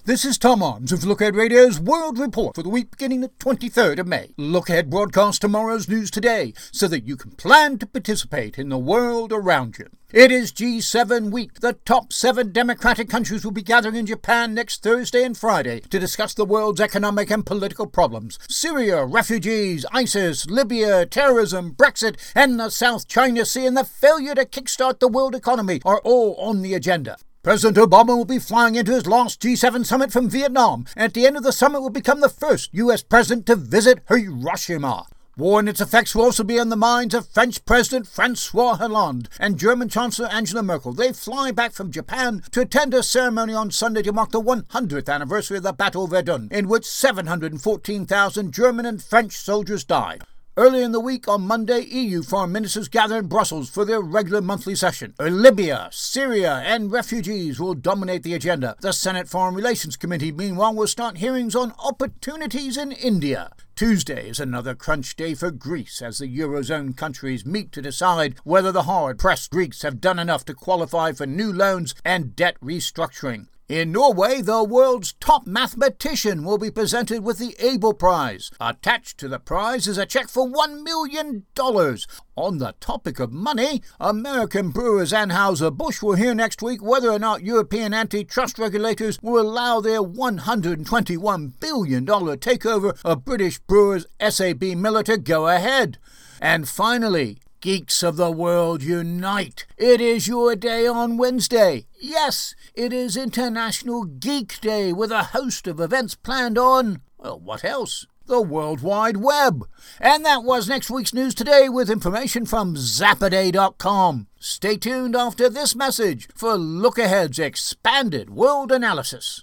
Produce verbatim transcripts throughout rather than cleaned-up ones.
This is Tom Arms of Look Ahead Radio's World Report for the week beginning the twenty-third of May. Look Ahead broadcasts tomorrow's news today so that you can plan to participate in the world around you. It is G seven week. The top seven democratic countries will be gathering in Japan next Thursday and Friday to discuss the world's economic and political problems. Syria, refugees, ISIS, Libya, terrorism, Brexit, and the South China Sea and the failure to kickstart the world economy are all on the agenda. President Obama will be flying into his last G seven summit from Vietnam, and at the end of the summit will become the first U S president to visit Hiroshima. War and its effects will also be on the minds of French President François Hollande and German Chancellor Angela Merkel. They fly back from Japan to attend a ceremony on Sunday to mark the one hundredth anniversary of the Battle of Verdun, in which seven hundred fourteen thousand German and French soldiers died. Earlier in the week, on Monday, E U foreign ministers gather in Brussels for their regular monthly session. Libya, Syria, and refugees will dominate the agenda. The Senate Foreign Relations Committee, meanwhile, will start hearings on opportunities in India. Tuesday is another crunch day for Greece as the Eurozone countries meet to decide whether the hard-pressed Greeks have done enough to qualify for new loans and debt restructuring. In Norway, the world's top mathematician will be presented with the Abel Prize. Attached to the prize is a check for one million dollars. On the topic of money, American brewers Anheuser-Busch will hear next week whether or not European antitrust regulators will allow their one hundred twenty-one billion dollars takeover of British brewers S A B Miller to go ahead. And finally, Geeks of the world unite. It is your day on Wednesday. Yes, it is International Geek Day with a host of events planned on, well, what else? The World Wide Web. And that was next week's news today with information from Zapaday dot com. Stay tuned after this message for Look Ahead's expanded world analysis.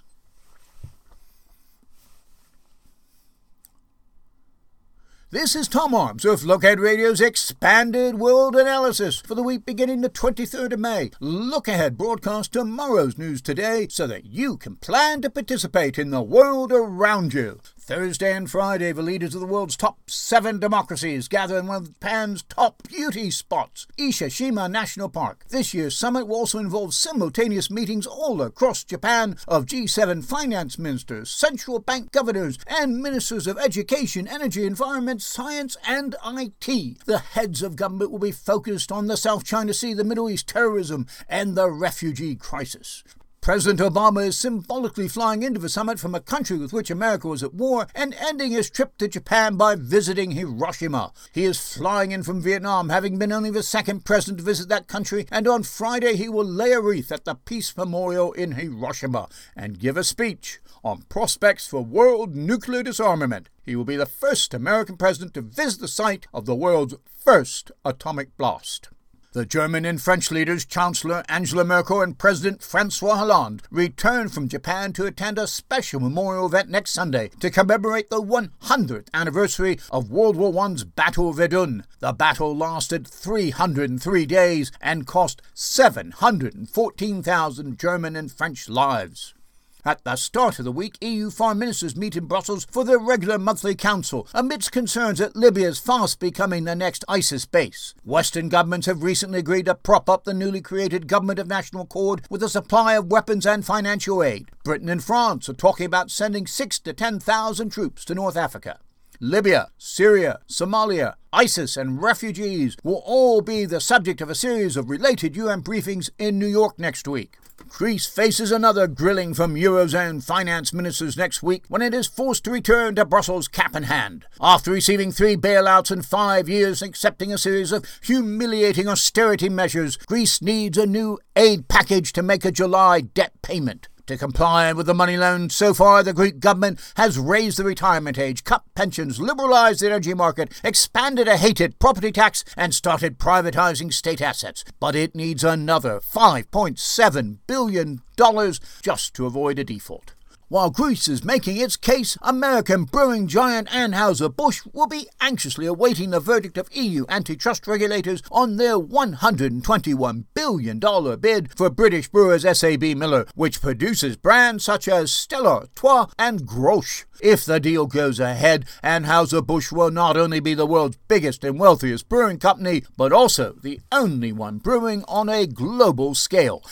This is Tom Arms of Look Ahead Radio's expanded world analysis for the week beginning the twenty-third of May. Look Ahead broadcasts tomorrow's news today so that you can plan to participate in the world around you. Thursday and Friday, the leaders of the world's top seven democracies gather in one of Japan's top beauty spots, Ise-Shima National Park. This year's summit will also involve simultaneous meetings all across Japan of G seven finance ministers, central bank governors, and ministers of education, energy, environment, science, and I T. The heads of government will be focused on the South China Sea, the Middle East, terrorism, and the refugee crisis. President Obama is symbolically flying into the summit from a country with which America was at war and ending his trip to Japan by visiting Hiroshima. He is flying in from Vietnam, having been only the second president to visit that country, and on Friday he will lay a wreath at the Peace Memorial in Hiroshima and give a speech on prospects for world nuclear disarmament. He will be the first American president to visit the site of the world's first atomic blast. The German and French leaders, Chancellor Angela Merkel and President François Hollande, return from Japan to attend a special memorial event next Sunday to commemorate the one hundredth anniversary of World War One's Battle of Verdun. The battle lasted three hundred three days and cost seven hundred fourteen thousand German and French lives. At the start of the week, E U foreign ministers meet in Brussels for their regular monthly council, amidst concerns that Libya is fast becoming the next ISIS base. Western governments have recently agreed to prop up the newly created Government of National Accord with a supply of weapons and financial aid. Britain and France are talking about sending six to ten thousand troops to North Africa. Libya, Syria, Somalia, ISIS, and refugees will all be the subject of a series of related U N briefings in New York next week. Greece faces another grilling from Eurozone finance ministers next week when it is forced to return to Brussels cap in hand. After receiving three bailouts in five years and accepting a series of humiliating austerity measures, Greece needs a new aid package to make a July debt payment. To comply with the money loan, so far the Greek government has raised the retirement age, cut pensions, liberalized the energy market, expanded a hated property tax, and started privatizing state assets. But it needs another five point seven billion dollars just to avoid a default. While Greece is making its case, American brewing giant Anheuser-Busch will be anxiously awaiting the verdict of E U antitrust regulators on their one hundred twenty-one billion dollars bid for British brewers S A B Miller, which produces brands such as Stella Artois and Grolsch. If the deal goes ahead, Anheuser-Busch will not only be the world's biggest and wealthiest brewing company, but also the only one brewing on a global scale.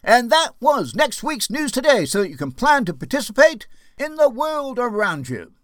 And that was next week's News Today, so that you can plan to participate in the world around you.